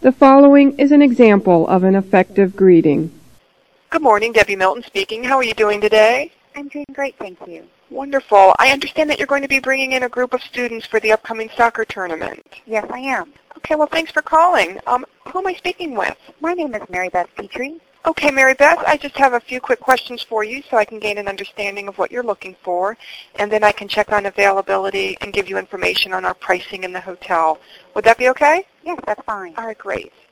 The following is an example of an effective greeting. Good morning, Debbie Milton speaking. How are you doing today? I'm doing great, thank you. Wonderful. I understand that you're going to be bringing in a group of students for the upcoming soccer tournament. Yes, I am. Okay, well, thanks for calling. Who am I speaking with? My name is Mary Beth Petrie. Okay, Mary Beth, I just have a few quick questions for you so I can gain an understanding of what you're looking for, and then I can check on availability and give you information on our pricing in the hotel. Would that be okay? Yes, that's fine. All right, great.